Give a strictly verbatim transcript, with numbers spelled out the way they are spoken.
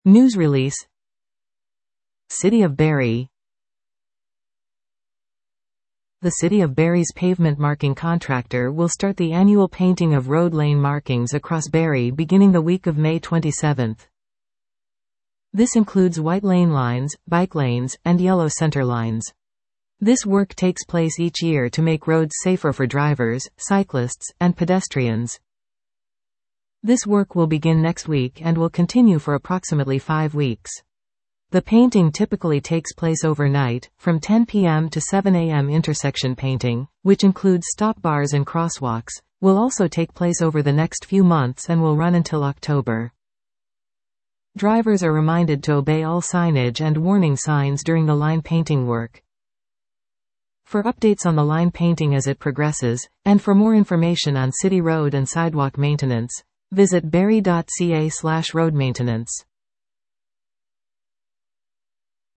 News release. City of Barrie. The City of Barrie's pavement marking contractor will start the annual painting of road lane markings across Barrie beginning the week of May twenty-seventh. This includes white lane lines, bike lanes, and yellow center lines. This work takes place each year to make roads safer for drivers, cyclists, and pedestrians. This work will begin next week and will continue for approximately five weeks. The painting typically takes place overnight, from ten p m to seven a m Intersection painting, which includes stop bars and crosswalks, will also take place over the next few months and will run until October. Drivers are reminded to obey all signage and warning signs during the line painting work. For updates on the line painting as it progresses, and for more information on city road and sidewalk maintenance, visit barrie dot c a slash road maintenance.